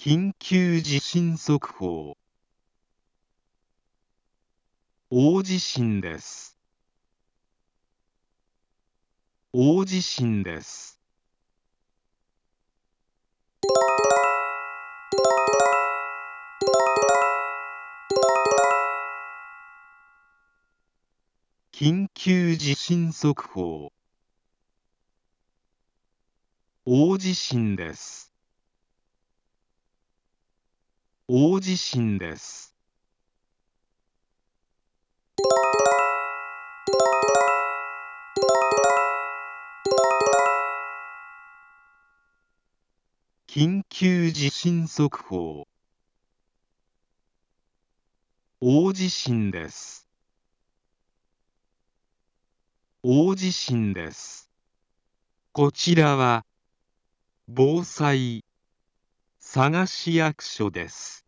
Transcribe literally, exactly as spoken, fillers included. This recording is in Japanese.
緊急地震速報。大地震です。大地震です。緊急地震速報。大地震です。大地震です。緊急地震速報。大地震です。大地震です。こちらは防災佐賀市役所です。